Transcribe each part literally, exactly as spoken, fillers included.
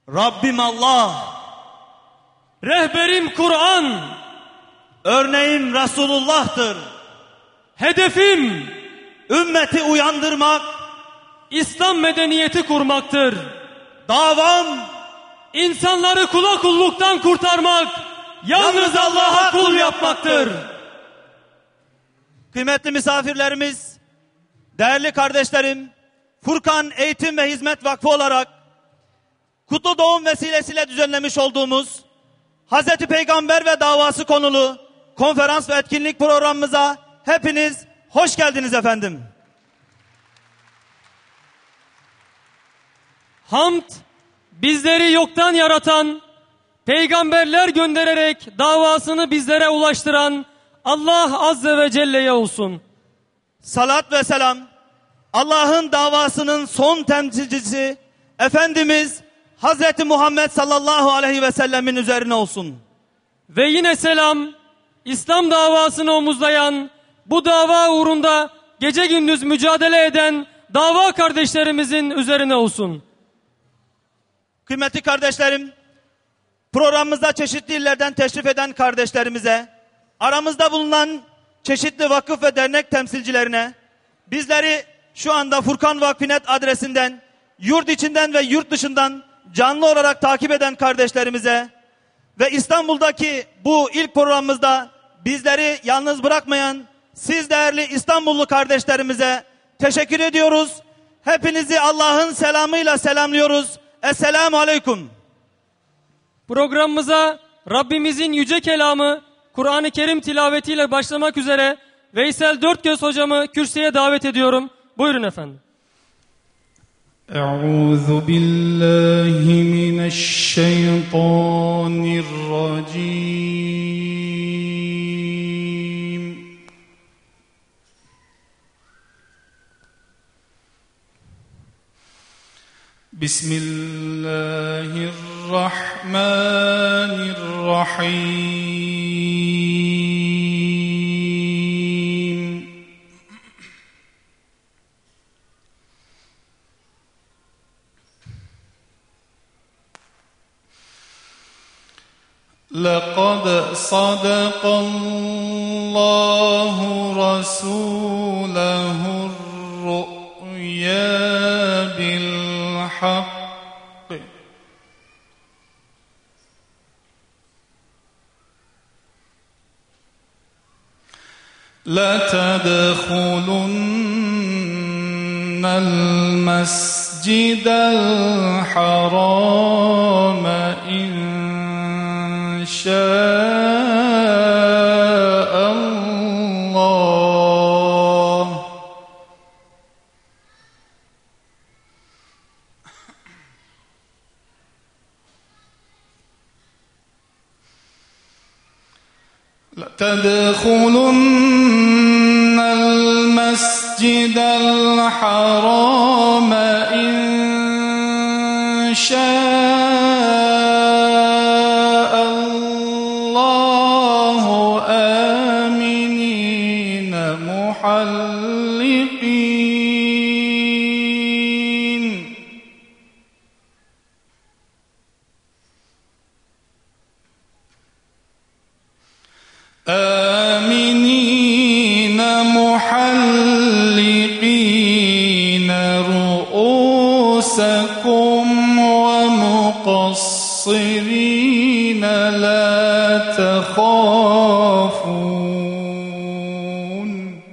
Rabbim Allah, rehberim Kur'an, örneğim Resulullah'tır. hedefim Ümmeti uyandırmak, İslam medeniyeti kurmaktır. davam İnsanları kula kulluktan kurtarmak, yalnız Allah'a kul yapmaktır. Kıymetli misafirlerimiz, değerli kardeşlerim, Furkan Eğitim ve Hizmet Vakfı olarak kutlu doğum vesilesiyle düzenlemiş olduğumuz Hazreti Peygamber ve davası konulu konferans ve etkinlik programımıza hepiniz hoş geldiniz efendim. Hamd, bizleri yoktan yaratan, peygamberler göndererek davasını bizlere ulaştıran Allah Azze ve Celle'ye olsun. Salat ve selam, Allah'ın davasının son temsilcisi Efendimiz Hazreti Muhammed sallallahu aleyhi ve sellemin üzerine olsun. Ve yine selam, İslam davasını omuzlayan, bu dava uğrunda gece gündüz mücadele eden dava kardeşlerimizin üzerine olsun. Kıymetli kardeşlerim, programımıza çeşitli illerden teşrif eden kardeşlerimize, aramızda bulunan çeşitli vakıf ve dernek temsilcilerine, bizleri şu anda Furkan Vakfı.net adresinden, yurt içinden ve yurt dışından canlı olarak takip eden kardeşlerimize ve İstanbul'daki bu ilk programımızda bizleri yalnız bırakmayan siz değerli İstanbullu kardeşlerimize teşekkür ediyoruz. Hepinizi Allah'ın selamıyla selamlıyoruz. Esselamu Aleyküm. Programımıza Rabbimizin yüce kelamı Kur'an-ı Kerim tilavetiyle başlamak üzere Veysel Dörtgöz hocamı kürsüye davet ediyorum. Buyurun efendim. Euzu billahi mineşşeytanirracim. Bismillahirrahmanirrahim. لقد صدق الله رسوله الرؤيا بالحق لتدخلن المسجد الحرام إن شاء الله لتدخلن المسجد الحرام إن شاء الله آمنين محلقين آمنين محلقين رؤوسكم ومقصرين لا تخافون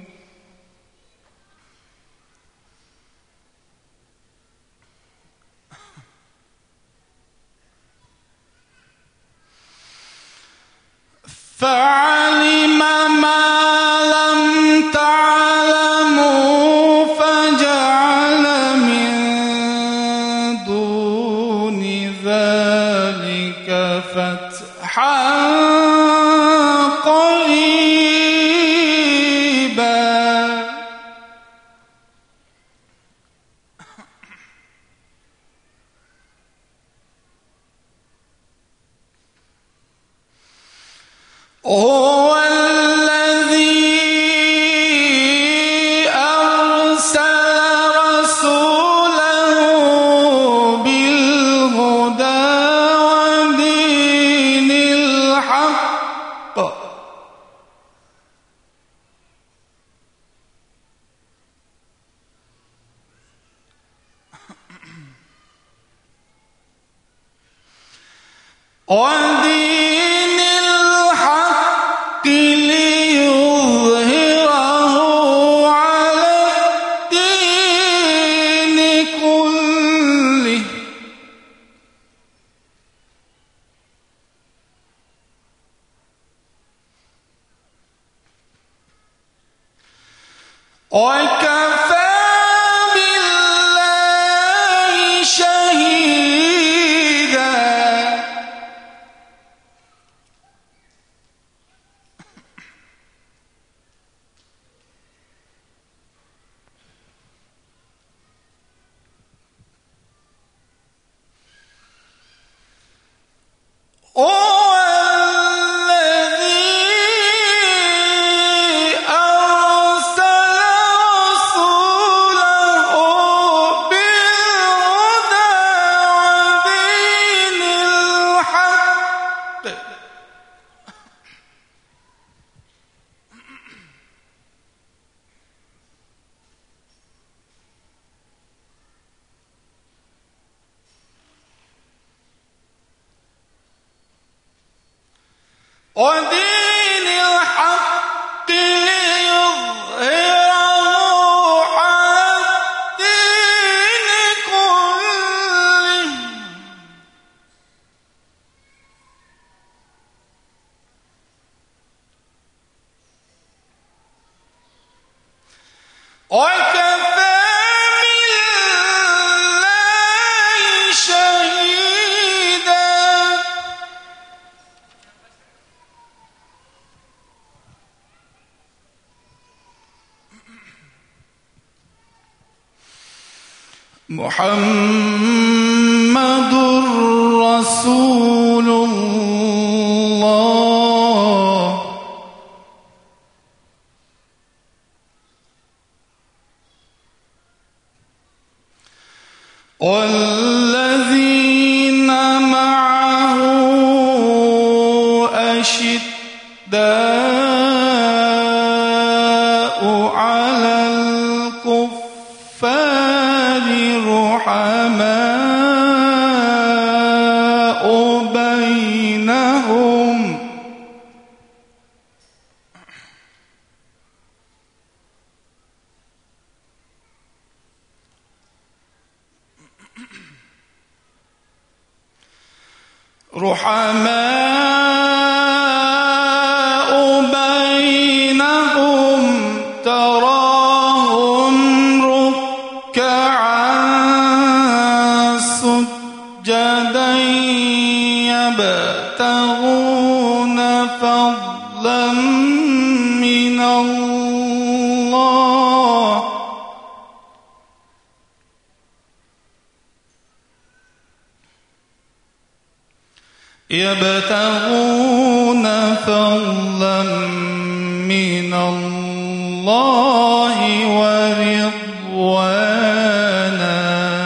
فعلم ما لم تعلموا فجعل من دون ذلك فتحا قريبا هو الذي أرسل رسوله بالهدى ودين الحق ليظهره على الدين كله وكفى بالله شهيدا هو الذي أرسل رسوله بالهدى ودين الحق ودين الحق ليظهره على الدين كله وكفى بالله شهيدا محمد رسول الله والذين معه أشداء على الكفار رحماء بينهم رحماء بينهم تراهم ركعا سجدا يبتغون فضلا من الله يبتغون فضلا من الله ورضوانا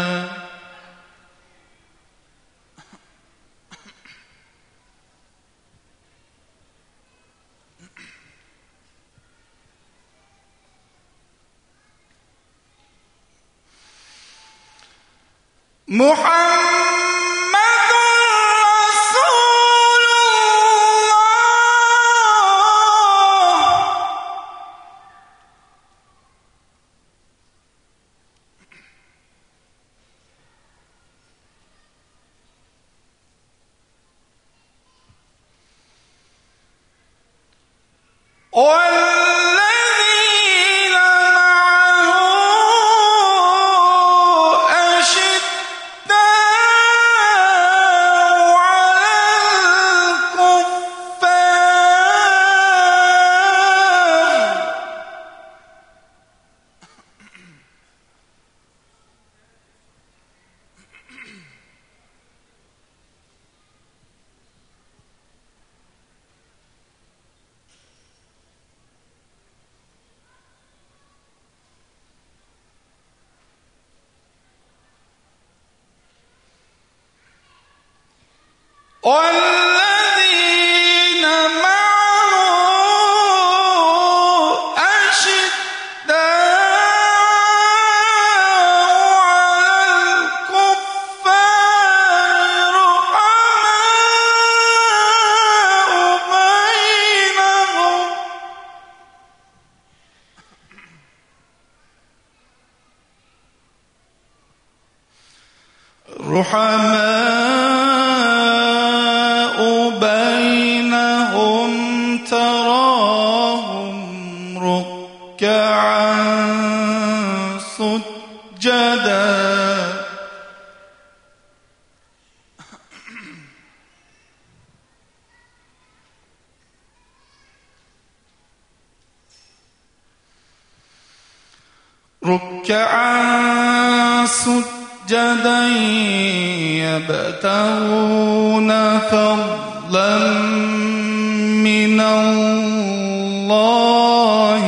محمد رسول الله والذين معه أشداء والذين معه أشداء على الكفار رحماء رحماء بينهم تراهم ركعا سجدا ركعا سجدا يبتغون فضلا من الله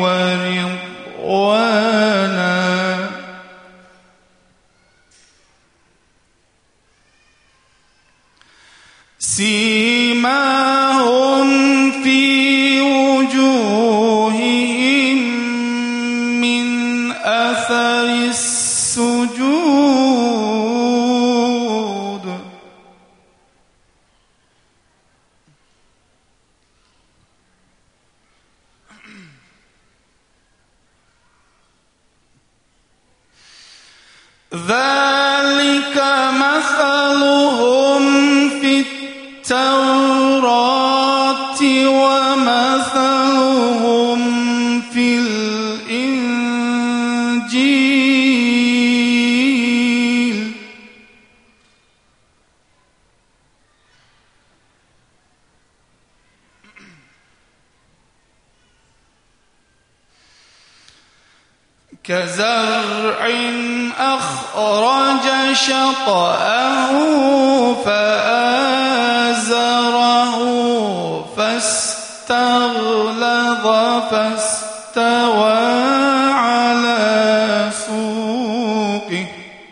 ورضوانا سيماهم في وجوههم من أثر السجود ذلك مثلهم في التوراة ومثلهم في الإنجيل كزرع أخرج شطأه فآزره فاستغلظ فاستوى على سوقه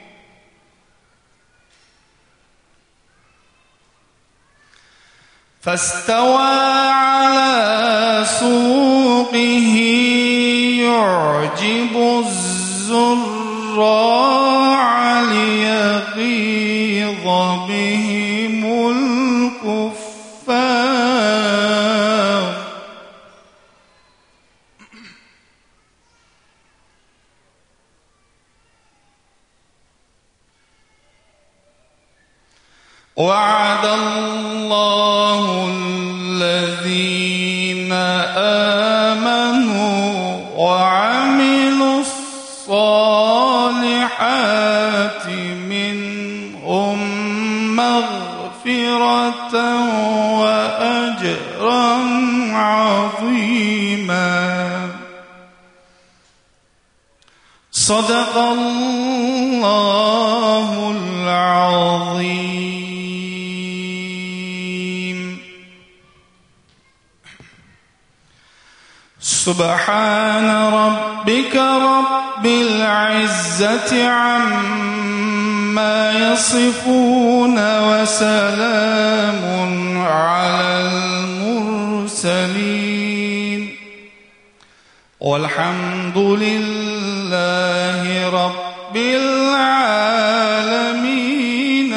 فاستوى على سوقه يعجب الزراع ليغيظ بهم الكفار وعد الله الذين آمنوا وعملوا الصالحات منهم مغفرة وأجرا عظيما صدق الله العظيم. سبحان ربك رب العزة عما يصفون وسلام على المرسلين والحمد لله رب العالمين.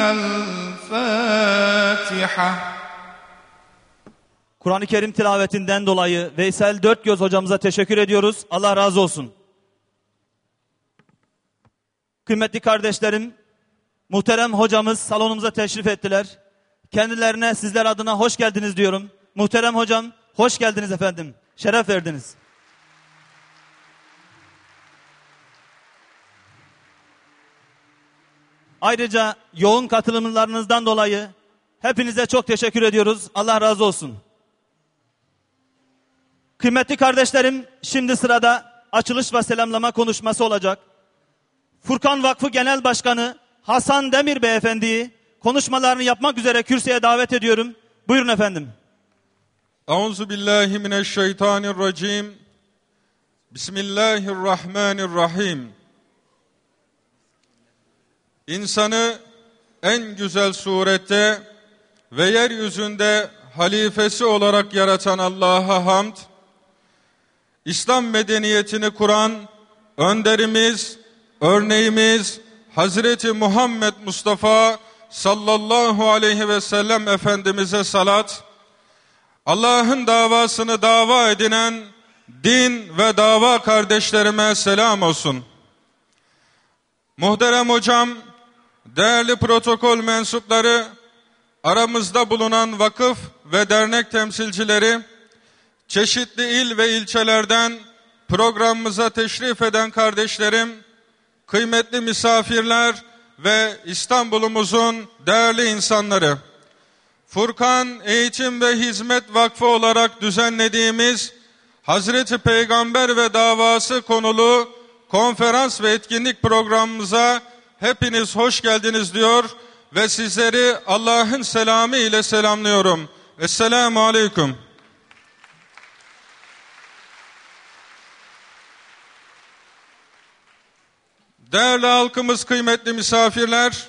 الفاتحة. Kur'an-ı Kerim tilavetinden dolayı Veysel Dörtgöz hocamıza teşekkür ediyoruz. Allah razı olsun. Kıymetli kardeşlerim, muhterem hocamız salonumuza teşrif ettiler. Kendilerine sizler adına hoş geldiniz diyorum. Muhterem hocam, hoş geldiniz efendim. Şeref verdiniz. Ayrıca yoğun katılımlarınızdan dolayı hepinize çok teşekkür ediyoruz. Allah razı olsun. Kıymetli kardeşlerim, şimdi sırada açılış ve selamlama konuşması olacak. Furkan Vakfı Genel Başkanı Hasan Demir Beyefendi'yi konuşmalarını yapmak üzere kürsüye davet ediyorum. Buyurun efendim. Euzubillahimineşşeytanirracim. Bismillahirrahmanirrahim. İnsanı en güzel surette ve yeryüzünde halifesi olarak yaratan Allah'a hamd, İslam medeniyetini kuran önderimiz, örneğimiz Hazreti Muhammed Mustafa sallallahu aleyhi ve sellem Efendimiz'e salat, Allah'ın davasını dava edinen din ve dava kardeşlerime selam olsun. Muhterem hocam, değerli protokol mensupları, aramızda bulunan vakıf ve dernek temsilcileri, çeşitli il ve ilçelerden programımıza teşrif eden kardeşlerim, kıymetli misafirler ve İstanbul'umuzun değerli insanları, Furkan Eğitim ve Hizmet Vakfı olarak düzenlediğimiz Hazreti Peygamber ve davası konulu konferans ve etkinlik programımıza hepiniz hoş geldiniz diyor ve sizleri Allah'ın selamı ile selamlıyorum. Esselamu Aleyküm. Değerli halkımız, kıymetli misafirler,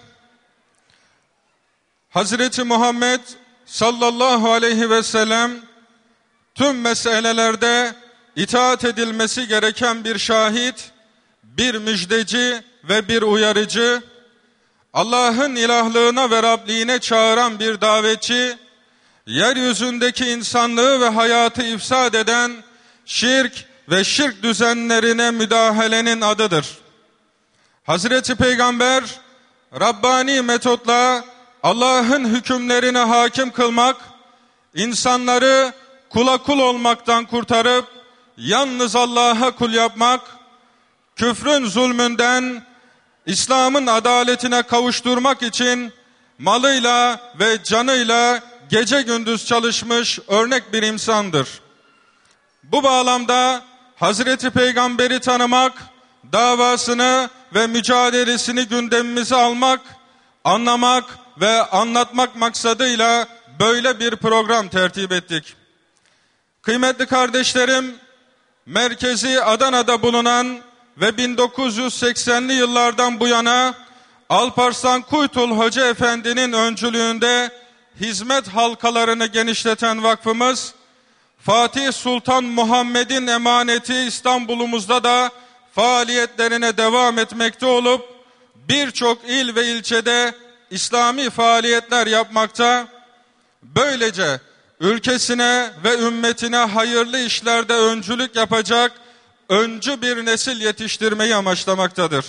Hazreti Muhammed sallallahu aleyhi ve sellem tüm meselelerde itaat edilmesi gereken bir şahit, bir müjdeci ve bir uyarıcı, Allah'ın ilahlığına ve Rabliğine çağıran bir davetçi, yeryüzündeki insanlığı ve hayatı ifsad eden şirk ve şirk düzenlerine müdahalenin adıdır. Hazreti Peygamber, Rabbani metotla Allah'ın hükümlerine hakim kılmak, insanları kula kul olmaktan kurtarıp yalnız Allah'a kul yapmak, küfrün zulmünden İslam'ın adaletine kavuşturmak için malıyla ve canıyla gece gündüz çalışmış örnek bir insandır. Bu bağlamda Hazreti Peygamber'i tanımak, davasını ve mücadelesini gündemimize almak, anlamak ve anlatmak maksadıyla böyle bir program tertip ettik. Kıymetli kardeşlerim, merkezi Adana'da bulunan ve bin dokuz yüz seksenli yıllardan bu yana Alparslan Kuytul Hoca Efendi'nin öncülüğünde hizmet halkalarını genişleten vakfımız, Fatih Sultan Muhammed'in emaneti İstanbul'umuzda da faaliyetlerine devam etmekte olup birçok il ve ilçede İslami faaliyetler yapmakta. Böylece ülkesine ve ümmetine hayırlı işlerde öncülük yapacak öncü bir nesil yetiştirmeyi amaçlamaktadır.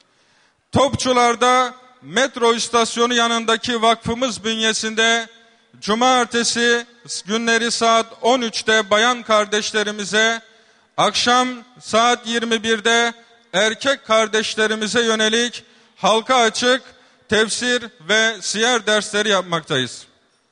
Topçular'da metro istasyonu yanındaki vakfımız bünyesinde cumartesi günleri saat on üçte bayan kardeşlerimize, akşam saat yirmi birde erkek kardeşlerimize yönelik halka açık tefsir ve siyer dersleri yapmaktayız.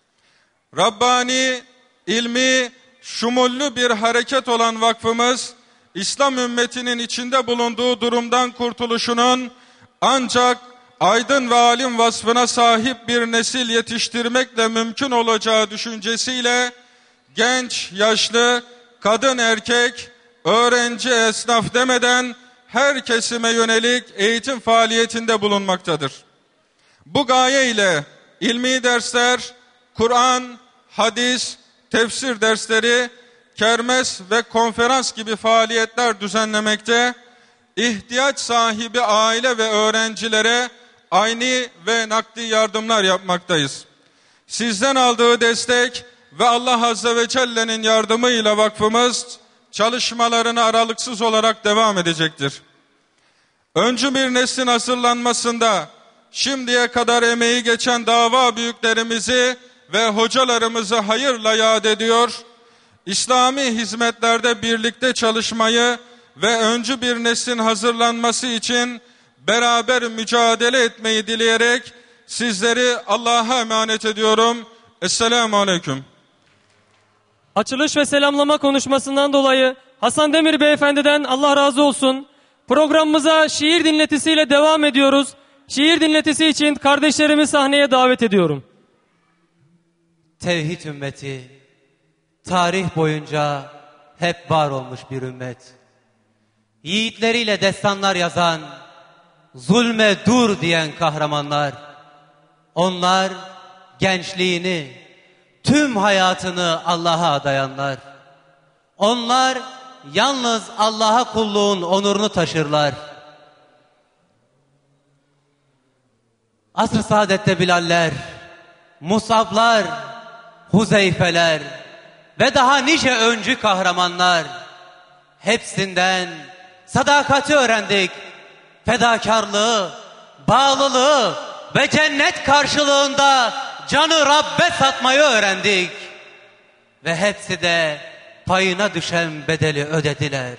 Rabbani, ilmi, şumullü bir hareket olan vakfımız, İslam ümmetinin içinde bulunduğu durumdan kurtuluşunun ancak aydın ve alim vasfına sahip bir nesil yetiştirmekle mümkün olacağı düşüncesiyle genç, yaşlı, kadın, erkek, öğrenci, esnaf demeden her kesime yönelik eğitim faaliyetinde bulunmaktadır. Bu gaye ile ilmi dersler, Kur'an, hadis, tefsir dersleri, kermes ve konferans gibi faaliyetler düzenlemekte, ihtiyaç sahibi aile ve öğrencilere ayni ve nakdi yardımlar yapmaktayız. Sizden aldığı destek ve Allah Azze ve Celle'nin yardımıyla vakfımız çalışmalarına aralıksız olarak devam edecektir. Öncü bir neslin hazırlanmasında şimdiye kadar emeği geçen dava büyüklerimizi ve hocalarımızı hayırla yad ediyor, İslami hizmetlerde birlikte çalışmayı ve öncü bir neslin hazırlanması için beraber mücadele etmeyi dileyerek sizleri Allah'a emanet ediyorum. Esselamu Aleyküm. Açılış ve selamlama konuşmasından dolayı Hasan Demir Beyefendi'den Allah razı olsun. Programımıza şiir dinletisiyle devam ediyoruz. Şiir dinletisi için kardeşlerimi sahneye davet ediyorum. Tevhid ümmeti, tarih boyunca hep var olmuş bir ümmet. Yiğitleriyle destanlar yazan, zulme dur diyen kahramanlar. Onlar gençliğini, tüm hayatını Allah'a adayanlar. Onlar yalnız Allah'a kulluğun onurunu taşırlar. Asr-ı saadette Bilaller, Musablar, Huzeyfeler ve daha nice öncü kahramanlar. Hepsinden sadakati öğrendik, fedakarlığı, bağlılığı, ve cennet karşılığında canı Rabbe satmayı öğrendik. Ve hepsi de payına düşen bedeli ödediler.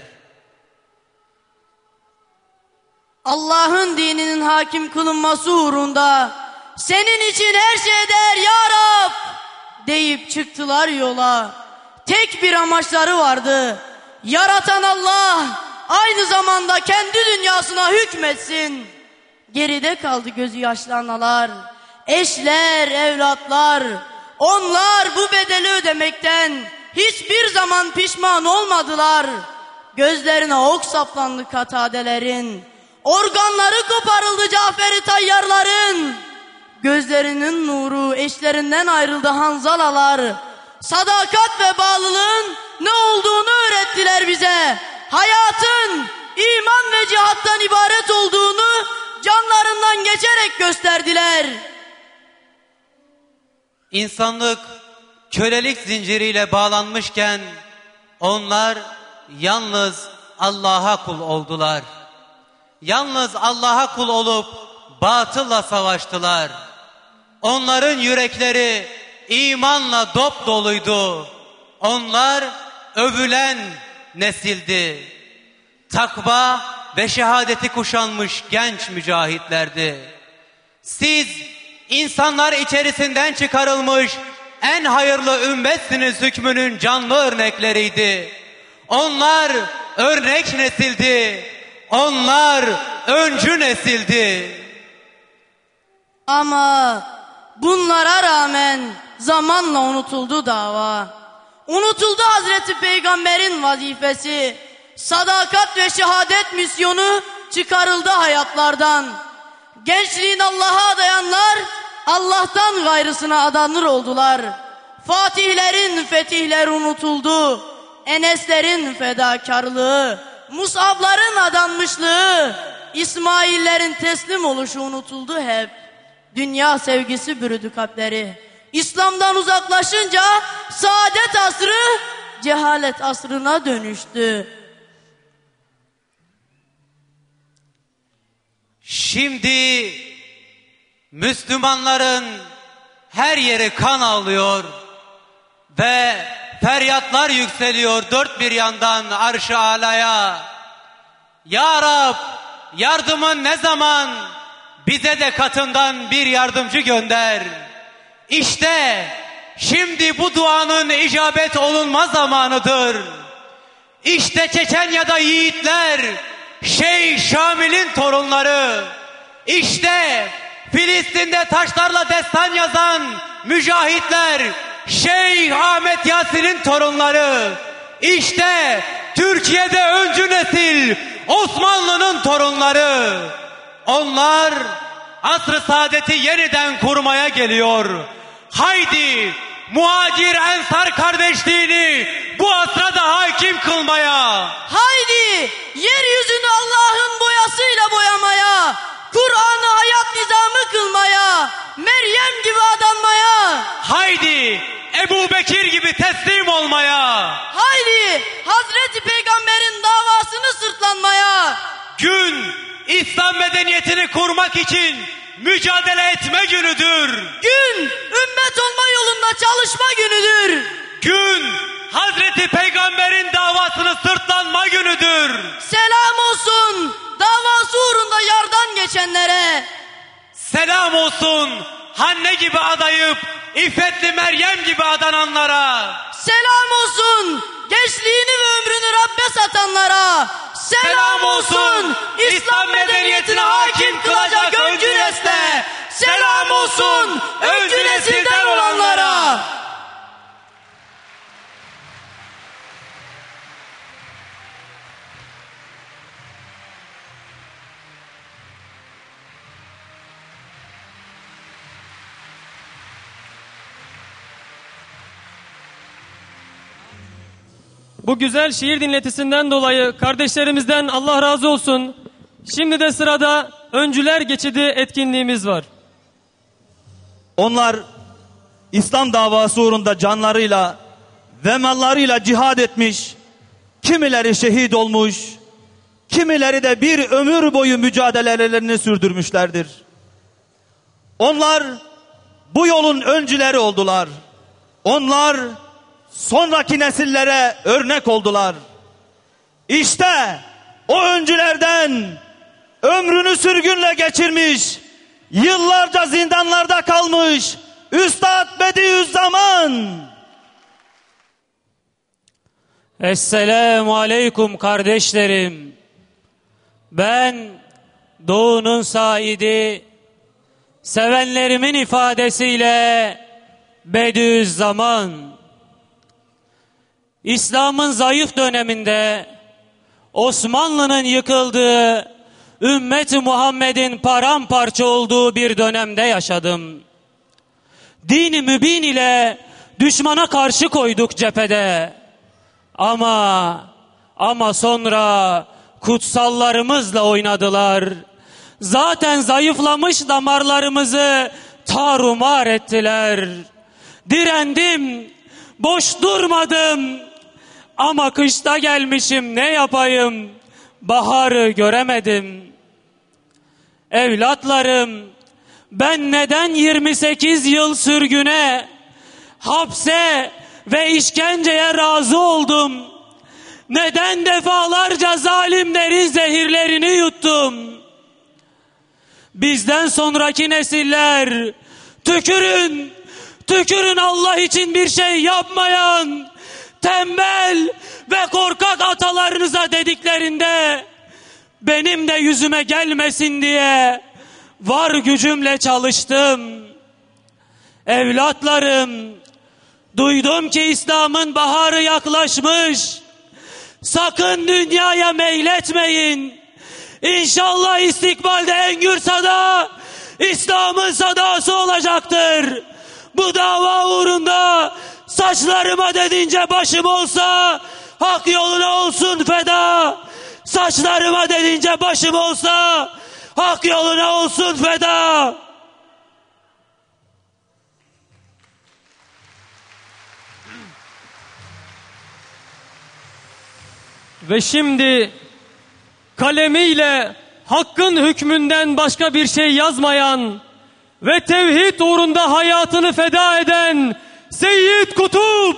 Allah'ın dininin hakim kılınması uğrunda senin için her şey der ya Rab deyip çıktılar yola. Tek bir amaçları vardı. Yaratan Allah aynı zamanda kendi dünyasına hükmetsin. Geride kaldı gözü yaşlı analar, eşler, evlatlar. Onlar bu bedeli ödemekten hiçbir zaman pişman olmadılar. Gözlerine ok saplandı Katadelerin, organları koparıldı Cafer-i Tayyarların. Gözlerinin nuru eşlerinden ayrıldı Hanzalalar. Sadakat ve bağlılığın ne olduğunu öğrettiler bize. Hayatın iman ve cihattan ibaret olduğunu canlarından geçerek gösterdiler. İnsanlık kölelik zinciriyle bağlanmışken onlar yalnız Allah'a kul oldular. Yalnız Allah'a kul olup batılla savaştılar. Onların yürekleri imanla dop doluydu. Onlar övülen nesildi. Takva ve şehadeti kuşanmış genç mücahitlerdi. Siz insanlar içerisinden çıkarılmış en hayırlı ümmetsiniz hükmünün canlı örnekleriydi. Onlar örnek nesildi. Onlar öncü nesildi. Ama bunlara rağmen zamanla unutuldu dava. Unutuldu Hazreti Peygamber'in vazifesi. Sadakat ve şehadet misyonu çıkarıldı hayatlardan. Gençliğin Allah'a adayanlar Allah'tan gayrısına adanır oldular. Fatihlerin fetihleri unutuldu. Eneslerin fedakarlığı, Mus'abların adanmışlığı, İsmail'lerin teslim oluşu unutuldu hep. Dünya sevgisi bürüdü kalpleri. İslam'dan uzaklaşınca saadet asrı cehalet asrına dönüştü. Şimdi Müslümanların her yeri kan ağlıyor ve feryatlar yükseliyor dört bir yandan arş-ı alaya. Ya Rab, yardımın ne zaman? Bize de katından bir yardımcı gönder. İşte şimdi bu duanın icabet olunma zamanıdır. İşte Çeçenya'da yiğitler, Şeyh Şamil'in torunları. İşte Filistin'de taşlarla destan yazan mücahitler, Şeyh Ahmet Yasin'in torunları. İşte Türkiye'de öncü nesil, Osmanlı'nın torunları. Onlar asr-ı saadeti yeniden kurmaya geliyor. Haydi muhacir ensar kardeşliğini bu asra da hakim kılmaya. Haydi yeryüzünü Allah'ın boyasıyla boyamaya, Kur'an'ı hayat nizamı kılmaya, Meryem gibi adanmaya. Haydi Ebu Bekir gibi teslim olmaya. Haydi Hazreti Peygamber'in davasını sırtlanmaya. Gün İslam medeniyetini kurmak için mücadele etme günüdür. Gün ümmet olma yolunda çalışma günüdür. Gün Hazreti Peygamber'in davasını sırtlanma günüdür. Selam olsun davası uğrunda yardan geçenlere. Selam olsun Hanne gibi adayıp İffetli Meryem gibi adananlara. Selam olsun gençliğini ve ömrünü Rabbe satanlara. Selam, Selam olsun İslam medeniyetine hakim kılacak öncü nesle. Selam olsun öncü nesilden olanlara. Bu güzel şiir dinletisinden dolayı kardeşlerimizden Allah razı olsun. Şimdi de sırada Öncüler Geçidi etkinliğimiz var. Onlar İslam davası uğrunda canlarıyla ve mallarıyla cihad etmiş, kimileri şehit olmuş, kimileri de bir ömür boyu mücadelelerini sürdürmüşlerdir. Onlar bu yolun öncüleri oldular. Onlar sonraki nesillere örnek oldular. İşte o öncülerden ömrünü sürgünle geçirmiş, yıllarca zindanlarda kalmış Üstad Bediüzzaman. Esselamu aleyküm kardeşlerim. Ben Doğu'nun saidi, sevenlerimin ifadesiyle Bediüzzaman. İslam'ın zayıf döneminde, Osmanlı'nın yıkıldığı, ümmet-i Muhammed'in paramparça olduğu bir dönemde yaşadım. Din-i mübin ile düşmana karşı koyduk cephede. Ama, ama sonra kutsallarımızla oynadılar. Zaten zayıflamış damarlarımızı tarumar ettiler. Direndim, boş durmadım. Ama kışta gelmişim, ne yapayım? Baharı göremedim. Evlatlarım, ben neden yirmi sekiz yıl sürgüne, hapse ve işkenceye razı oldum? Neden defalarca zalimlerin zehirlerini yuttum? Bizden sonraki nesiller tükürün, tükürün Allah için bir şey yapmayan tembel ve korkak atalarınıza dediklerinde benim de yüzüme gelmesin diye var gücümle çalıştım. Evlatlarım, duydum ki İslam'ın baharı yaklaşmış. Sakın dünyaya meyletmeyin. İnşallah istikbalde Engür Sada İslam'ın sadası olacaktır. Bu dava uğrunda saçlarıma dedince başım olsa hak yoluna olsun feda. Saçlarıma dedince başım olsa hak yoluna olsun feda. Ve şimdi kalemiyle hakkın hükmünden başka bir şey yazmayan ve tevhid uğrunda hayatını feda eden Seyyid Kutup.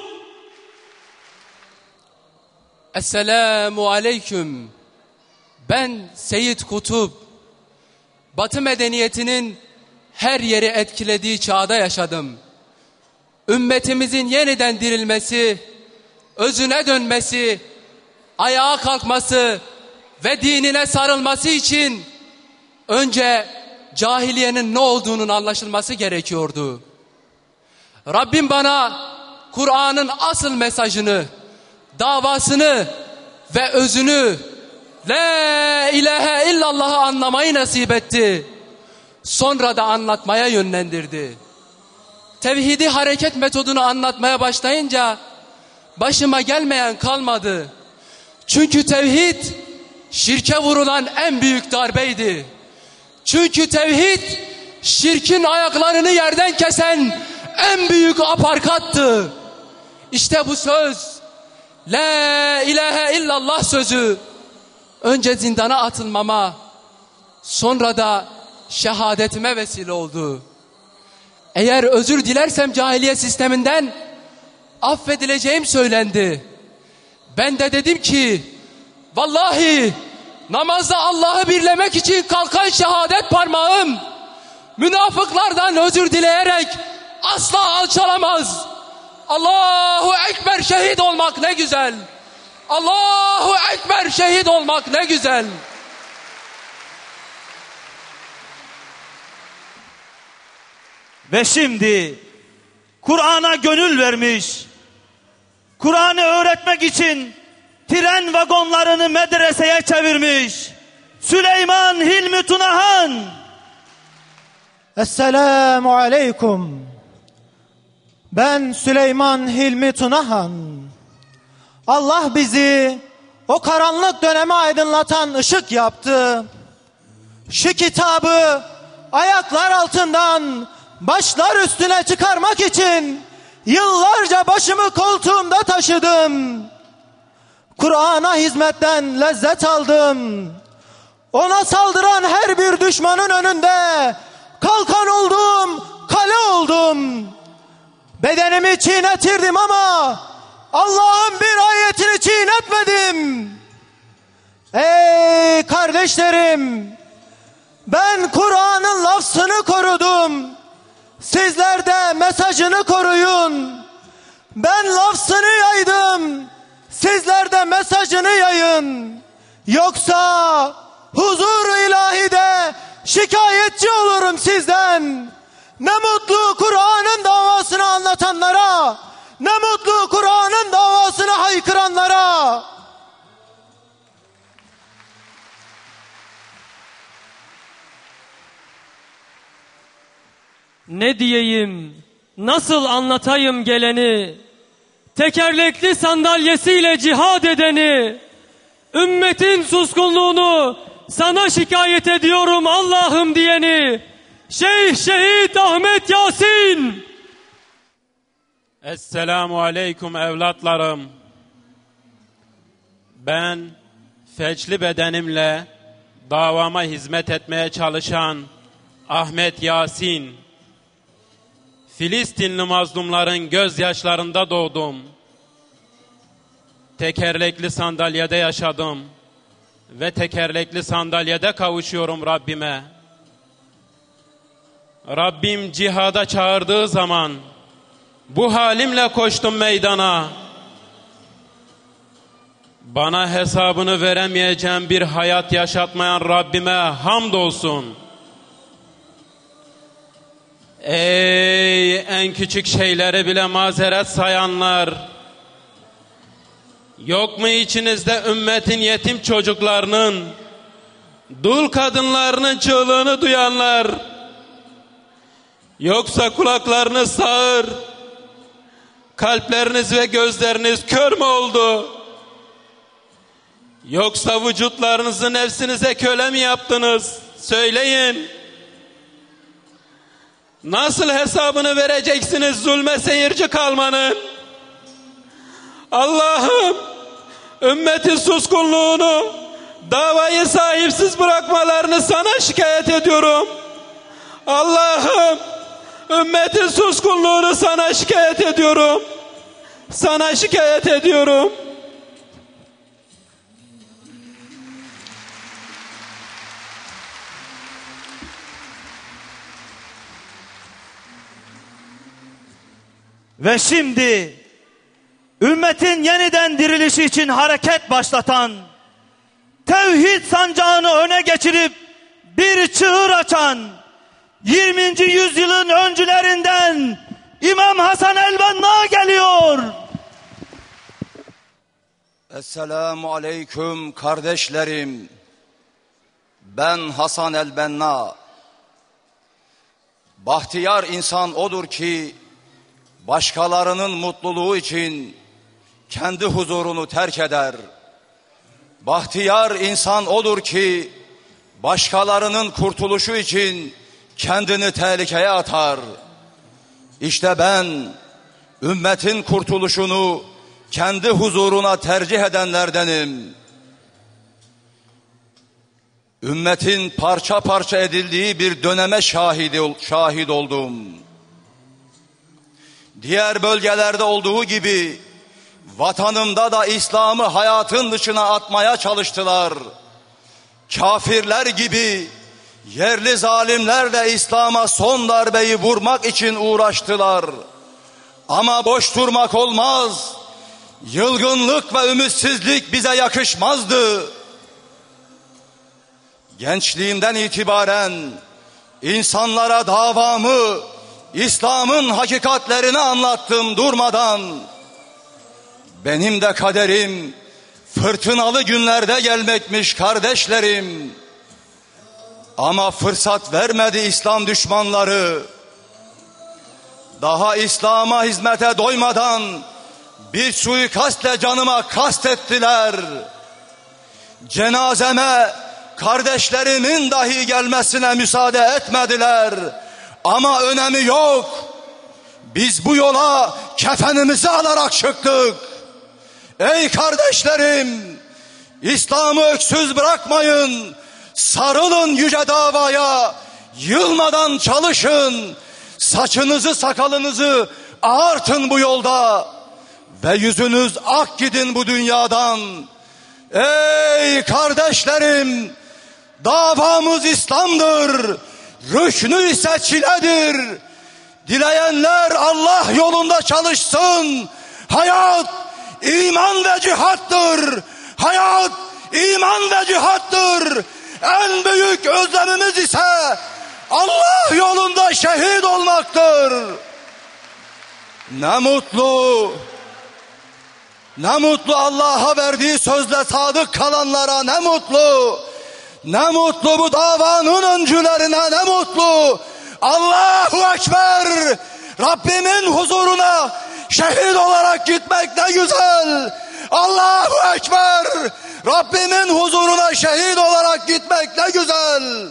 Esselamu aleyküm. Ben Seyyid Kutup. Batı medeniyetinin her yeri etkilediği çağda yaşadım. Ümmetimizin yeniden dirilmesi, özüne dönmesi, ayağa kalkması ve dinine sarılması için önce cahiliyenin ne olduğunun anlaşılması gerekiyordu. Rabbim bana Kur'an'ın asıl mesajını, davasını ve özünü, La ilahe illallah'ı anlamayı nasip etti. Sonra da anlatmaya yönlendirdi. Tevhidi hareket metodunu anlatmaya başlayınca başıma gelmeyen kalmadı. Çünkü tevhid şirke vurulan en büyük darbeydi. Çünkü tevhid şirkin ayaklarını yerden kesen en büyük aparkattı. İşte bu söz, La ilahe illallah sözü, önce zindana atılmama, sonra da şehadetime vesile oldu. Eğer özür dilersem cahiliye sisteminden affedileceğim söylendi. Ben de dedim ki, vallahi namazda Allah'ı birlemek için kalkan şehadet parmağım, münafıklardan özür dileyerek asla alçalamaz. Allahu Ekber, şehit olmak ne güzel. Allahu Ekber, şehit olmak ne güzel. Ve şimdi Kur'an'a gönül vermiş, Kur'an'ı öğretmek için tren vagonlarını medreseye çevirmiş Süleyman Hilmi Tunahan. Esselamu aleyküm. Ben Süleyman Hilmi Tunahan. Allah bizi o karanlık dönemi aydınlatan ışık yaptı. Şu kitabı ayaklar altından başlar üstüne çıkarmak için yıllarca başımı koltuğumda taşıdım. Kur'an'a hizmetten lezzet aldım. Ona saldıran her bir düşmanın önünde kalkan oldum. Bedenimi çiğnetirdim ama Allah'ın bir ayetini çiğnetmedim. Ey kardeşlerim, ben Kur'an'ın lafzını korudum. Sizler de mesajını koruyun. Ben lafzını yaydım. Sizler de mesajını yayın. Yoksa huzur-u ilahide şikayetçi olurum sizden. Ne mutlu Kur'an'ın davasını anlatanlara, ne mutlu Kur'an'ın davasını haykıranlara. Ne diyeyim, nasıl anlatayım geleni, tekerlekli sandalyesiyle cihad edeni, ümmetin suskunluğunu sana şikayet ediyorum Allah'ım diyeni, Şeyh Şehit Ahmet Yasin. Esselamu aleyküm evlatlarım. Ben felçli bedenimle davama hizmet etmeye çalışan Ahmet Yasin. Filistinli mazlumların gözyaşlarında doğdum. Tekerlekli sandalyede yaşadım ve tekerlekli sandalyede kavuşuyorum Rabbime. Rabbim cihada çağırdığı zaman bu halimle koştum meydana. Bana hesabını veremeyeceğim bir hayat yaşatmayan Rabbime hamdolsun. Ey en küçük şeyleri bile mazeret sayanlar! Yok mu içinizde ümmetin yetim çocuklarının, dul kadınlarının çığlığını duyanlar? Yoksa kulaklarınız sağır, kalpleriniz ve gözleriniz kör mü oldu? Yoksa vücutlarınızı nefsinize köle mi yaptınız? Söyleyin. Nasıl hesabını vereceksiniz zulme seyirci kalmanın? Allah'ım, ümmetin suskunluğunu, davayı sahipsiz bırakmalarını sana şikayet ediyorum. Allah'ım, ümmetin suskunluğunu sana şikayet ediyorum. Sana şikayet ediyorum. Ve şimdi ümmetin yeniden dirilişi için hareket başlatan, tevhid sancağını öne geçirip bir çığır açan, yirminci yüzyılın öncülerinden İmam Hasan el-Benna geliyor. Esselamu aleyküm kardeşlerim. Ben Hasan el-Benna. Bahtiyar insan odur ki başkalarının mutluluğu için kendi huzurunu terk eder. Bahtiyar insan odur ki başkalarının kurtuluşu için kendini tehlikeye atar. İşte ben ümmetin kurtuluşunu kendi huzuruna tercih edenlerdenim. Ümmetin parça parça edildiği bir döneme şahidi, şahit oldum. Diğer bölgelerde olduğu gibi vatanımda da İslam'ı hayatın dışına atmaya çalıştılar. Kafirler gibi yerli zalimler de İslam'a son darbeyi vurmak için uğraştılar. Ama boş durmak olmaz. Yılgınlık ve ümitsizlik bize yakışmazdı. Gençliğimden itibaren insanlara davamı, İslam'ın hakikatlerini anlattım durmadan. Benim de kaderim fırtınalı günlerde gelmekmiş kardeşlerim. Ama fırsat vermedi İslam düşmanları. Daha İslam'a hizmete doymadan bir suikastle canıma kastettiler. Cenazeme kardeşlerimin dahi gelmesine müsaade etmediler. Ama önemi yok. Biz bu yola kefenimizi alarak çıktık. Ey kardeşlerim, İslam'ı öksüz bırakmayın. Sarılın yüce davaya. Yılmadan çalışın. Saçınızı sakalınızı Artın bu yolda ve yüzünüz ak gidin bu dünyadan. Ey kardeşlerim, davamız İslam'dır, rüknü ise çiledir. Dileyenler Allah yolunda çalışsın. Hayat iman ve cihattır. Hayat iman ve cihattır. En büyük özlemimiz ise Allah yolunda şehit olmaktır. Ne mutlu, ne mutlu Allah'a verdiği sözle sadık kalanlara, ne mutlu. Ne mutlu bu davanın öncülerine, ne mutlu. Allahu Ekber. Rabbimin huzuruna şehit olarak gitmek ne güzel. Allahu Ekber. Rabbimin huzuruna şehit olarak gitmek ne güzel.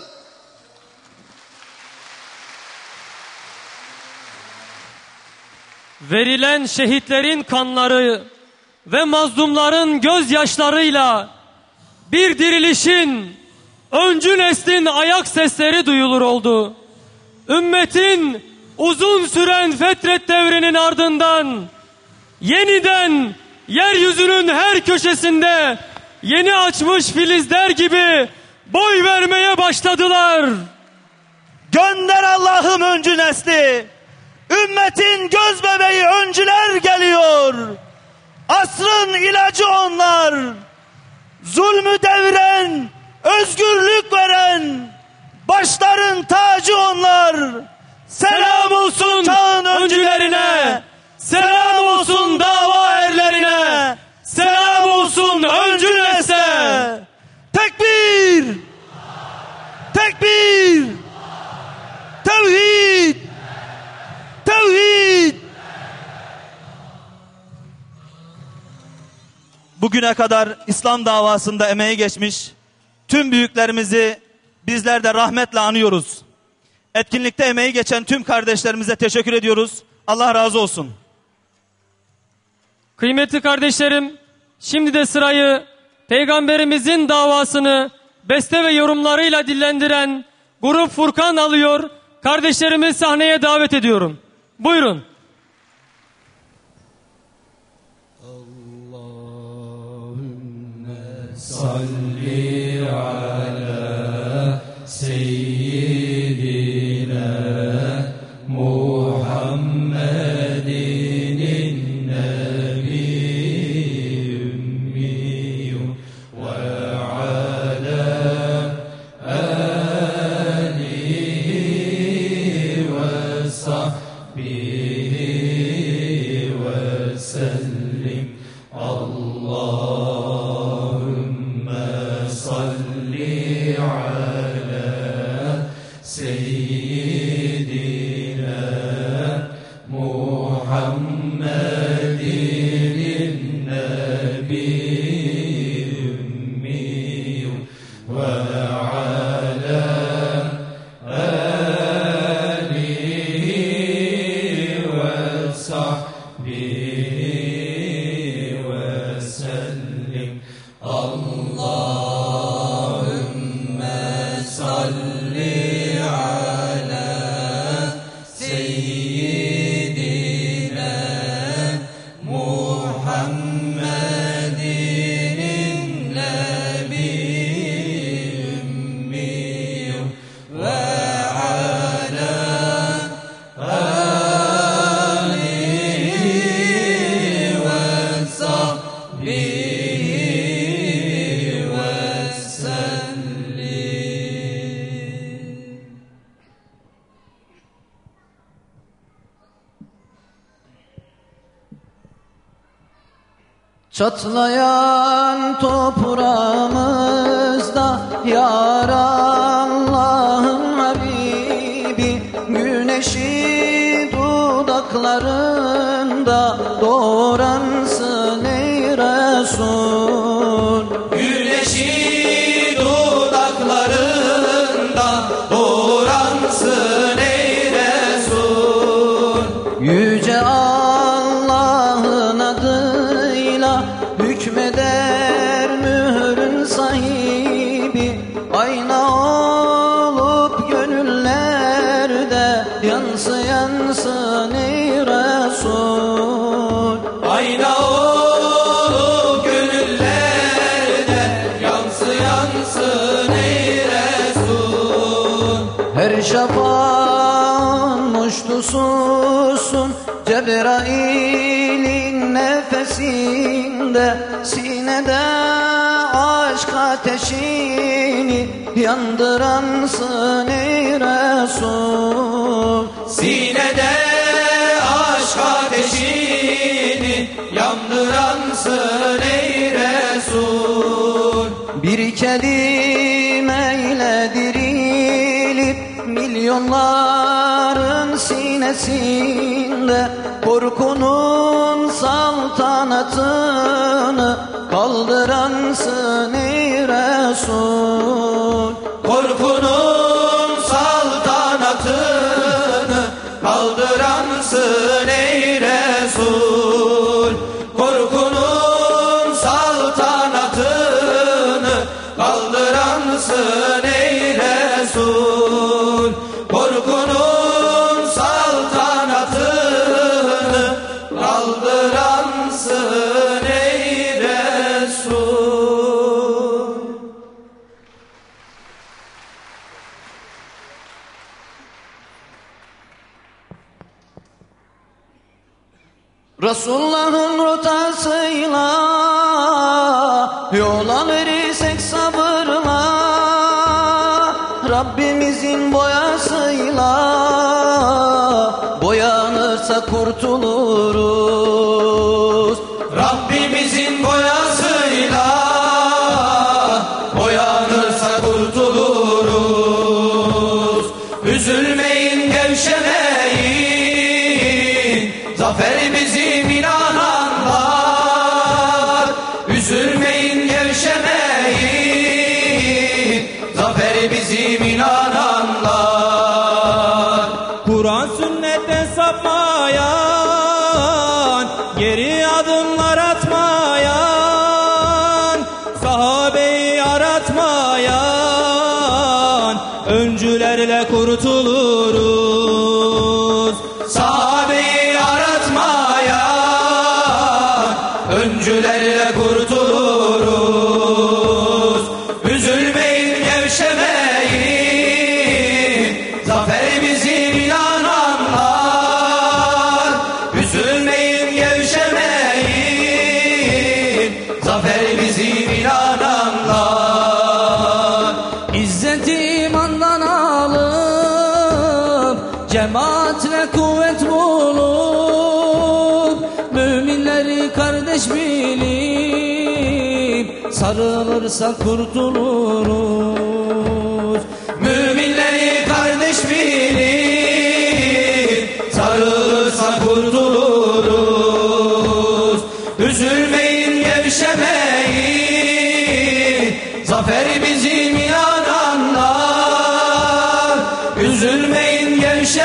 Verilen şehitlerin kanları ve mazlumların gözyaşlarıyla bir dirilişin, öncü neslin ayak sesleri duyulur oldu. Ümmetin uzun süren fetret devrinin ardından yeniden yeryüzünün her köşesinde yeni açmış filizler gibi boy vermeye başladılar. Gönder Allah'ım öncü nesli. Ümmetin göz bebeği öncüler geliyor. Asrın ilacı onlar. Zulmü deviren, özgürlük veren, başların tacı onlar. Selam olsun çağın öncülerine, selam olsun dava erlerine, selam olsun öncü nesle. Tekbir! Tekbir! Tevhid! Tevhid! Bugüne kadar İslam davasında emeği geçmiş tüm büyüklerimizi bizler de rahmetle anıyoruz. Etkinlikte emeği geçen tüm kardeşlerimize teşekkür ediyoruz. Allah razı olsun. Kıymetli kardeşlerim, şimdi de sırayı Peygamberimizin davasını beste ve yorumlarıyla dillendiren Grup Furkan alıyor. Kardeşlerimi sahneye davet ediyorum. Buyurun. Allahümme salli ala seyyidina Muhammedin nebi ümmi ve ala alihi ve sahbihi ve sellim. Allahümme salli ala seyyidina Muhammedin nebi ümmi ve ala alihi ve sahbihi ve sellim. Allahümme salli ala seyyidina Muhammedin nebi ümmi ve ala alihi ve sahbihi ve sellim. Çatlayan toprağımızda Yar Allah'ın Habibi, güneşi dudaklarında doğransın ey Resul. Güneşi dudaklarında doğransın ey Resul. Yüce Allah'ın adıyla hükmeder mührün sahibi, ayna olup gönüllerde yansı yansın ey Resul. Her şafağın muştususun, Cebrail'in nefesinde, sinede aşk ateşini yandıransın ey Resul. Sinede aşk ateşini yandıransın ey Resul. Bir kelimeyle dirilip milyonların sinesinde korkunun saltanatını kaldıransın ey Resul. Korkunun saltanatını kaldıransın ey Resul. Korkunun saltanatını kaldıransın ey Resul. Korkunun saltanatını kaldıransın ey Resul. Resulullah'ın rotasıyla yol alırsak sabırla, Rabbimizin boyasıyla boyanırsa kurtuluruz. Rabbimizin boyasıyla boyanırsa kurtuluruz. Üzülmeyin, gevşemeyin, zafer bizim inananlar. Üzülmeyin, gevşemeyin, zafer bizim inananlar. Kur'an sünnetten sapmayan, geri adımlar atmayan, sahabeyi aratmayan öncülerle kurtuluruz. Sahabeyi aratmayan öncülerle kurtuluruz. Üzülmeyin, gevşemeyin, zafer bizim inananlar. Üzülmeyin, gevşemeyin, zafer bizim inananlar. İzzet imandan alıp cemaatle kuvvet bulup müminleri kardeş bilip sarılırsa kurtuluruz. Müminleri kardeş bilip sarılırsa kurtuluruz. Üzülmeyin, gevşemeyin, zafer bizim inananlar. Üzülmeyin,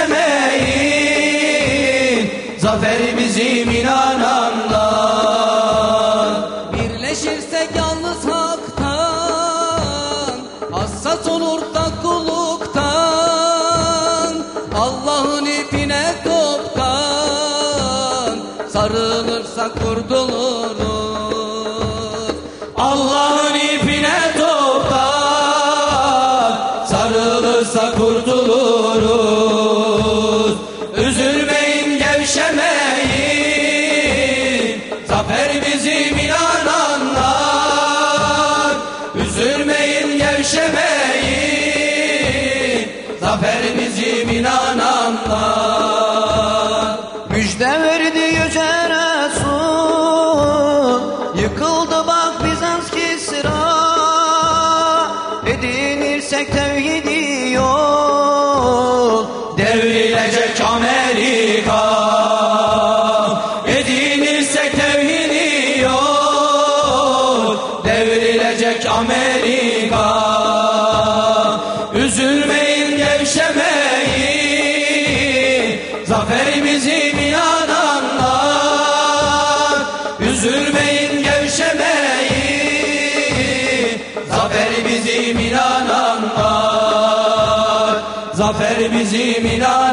gevşemeyin, zafer bizim inananlar. Birleşirsek yalnız haktan, hassas olur da kulluktan, Allah'ın ipine koptan sarılırsak kurtuluruz. Allah'ın ipine toptan sarılırsa kurtuluruz. Üzülmeyin, gevşemeyin, zafer bizim inananlar. Üzülmeyin, gevşemeyin, zafer bizim inananlar. Müjde verdi yüce Resul, yıkıldı bak Bizans Kisra. Edinirsek tevhidi yol, Devrilecek Amerika. Edinirsek tevhidi yol, devrilecek Amerika. Üzülmeyin, gevşemeyin, zafer bizim inananlar. Üzülmeyin, gevşemeyin, zafer bizim inananlar. Zafer bizim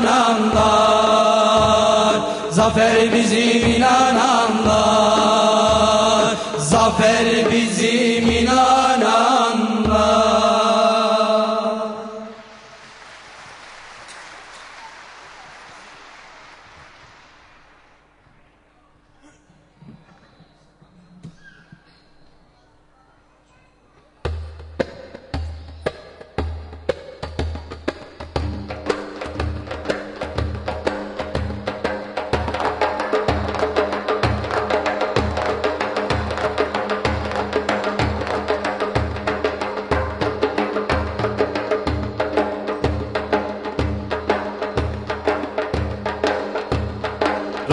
inananlar. Zafer bizim inananlar. Zafer bizim inananlar.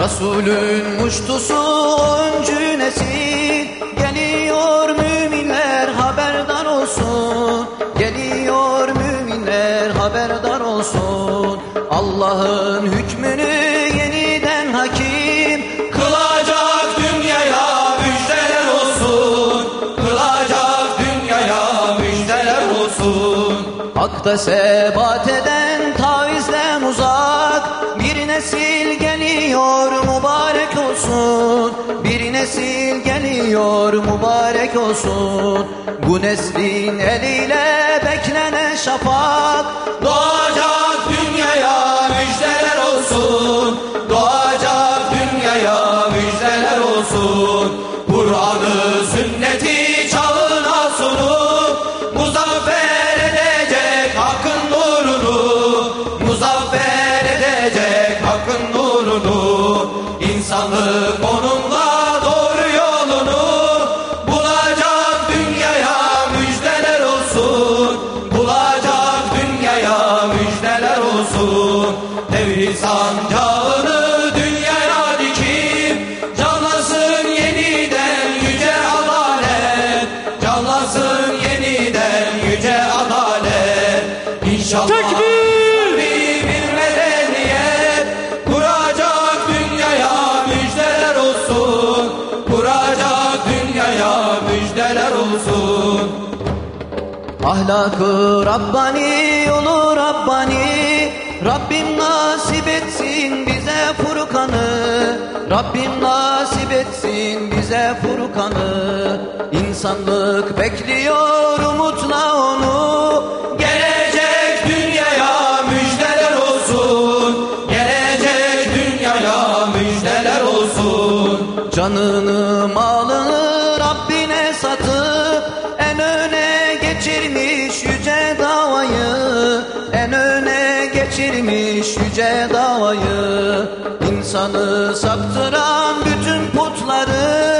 Resulün muştusu öncü nesil. Geliyor müminler haberdar olsun. Geliyor müminler haberdar olsun. Allah'ın hükmünü yeniden hakim Kılacak dünyaya müjdeler olsun. Kılacak dünyaya müjdeler olsun. Hak'ta sebat eden tavizden uzak bir nesil geliyor mübarek olsun. Bir nesil geliyor mübarek olsun. Bu neslin eliyle beklenen şafak Doğacak dünyaya müjdeler olsun. Doğacak dünyaya müjdeler olsun. Kur'an'ı sünneti çağına sunup muzaffer edecek hakkın nurunu. Muzaffer edecek hakkın nurunu. İnsanlık onunla doğru yolunu bulacak, dünyaya müjdeler olsun. Bulacak, dünyaya müjdeler olsun. Tevhid sancağını dünyaya dikip canlasın yeniden yüce adalet. Canlasın yeniden yüce adalet. İnşallah Tekbir! bir medeniyet kuracak, dünyaya müjdeler olsun. Kuracak, dünyaya müjdeler olsun. Ahlakı Rabbani, yolu Rabbani. Rabbim nasip etsin bize Furkan'ı. Rabbim nasip etsin bize Furkan'ı. İnsanlık bekliyor umutla onu. Gelecek dünyaya müjdeler olsun. Gelecek dünyaya müjdeler olsun. Canını malını Rabbine satıp en öne geçirmiş yüce davayı. En öne geçirmiş yüce davayı. İnsanı saptıran bütün putları